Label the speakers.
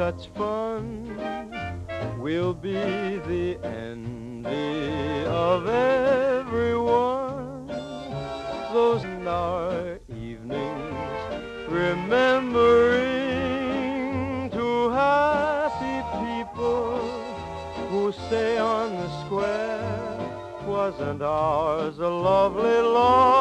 Speaker 1: such fun. We'll be the envy of everyone. Those are evenings remembering two happy people who say on the square, wasn't ours a lovely long